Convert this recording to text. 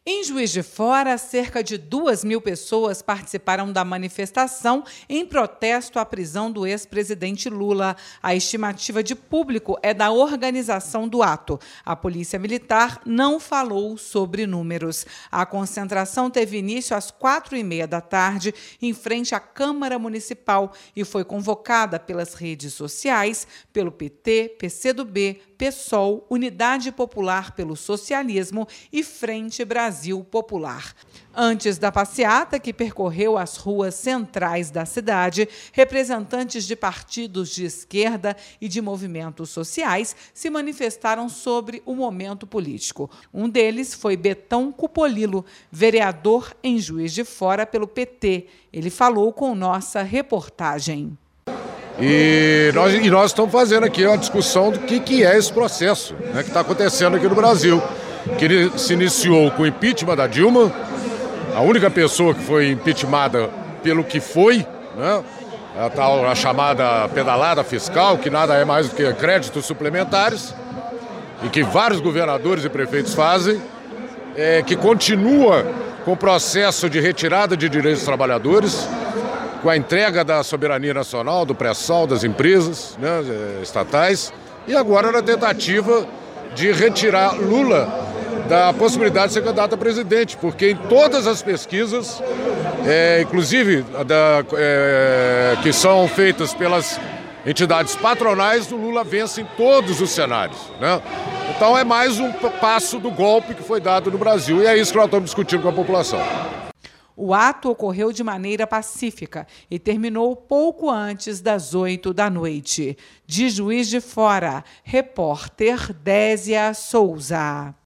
Em Juiz de Fora, cerca de 2.000 pessoas participaram da manifestação em protesto à prisão do ex-presidente Lula. A estimativa de público é da organização do ato. A Polícia Militar não falou sobre números. A concentração teve início às 4h30 da tarde, em frente à Câmara Municipal, e foi convocada pelas redes sociais, pelo PT, PCdoB, PSOL, Unidade Popular pelo Socialismo e Frente Brasil Popular. Antes da passeata, que percorreu as ruas centrais da cidade, representantes de partidos de esquerda e de movimentos sociais se manifestaram sobre o momento político. Um deles foi Betão Cupolillo, vereador em Juiz de Fora pelo PT. Ele falou com nossa reportagem. E nós estamos fazendo aqui uma discussão do que é esse processo, né, que está acontecendo aqui no Brasil, que ele se iniciou com o impeachment da Dilma, a única pessoa que foi impeachmentada pelo que foi, né, a chamada pedalada fiscal, que nada é mais do que créditos suplementares, e que vários governadores e prefeitos fazem, que continua com o processo de retirada de direitos dos trabalhadores, com a entrega da soberania nacional, do pré-sal das empresas, né, estatais, e agora na tentativa de retirar Lula da possibilidade de ser candidato a presidente, porque em todas as pesquisas, inclusive que são feitas pelas entidades patronais, o Lula vence em todos os cenários, né? Então é mais um passo do golpe que foi dado no Brasil, e é isso que nós estamos discutindo com a população. O ato ocorreu de maneira pacífica e terminou pouco antes das 8 da noite. De Juiz de Fora, repórter Désia Souza.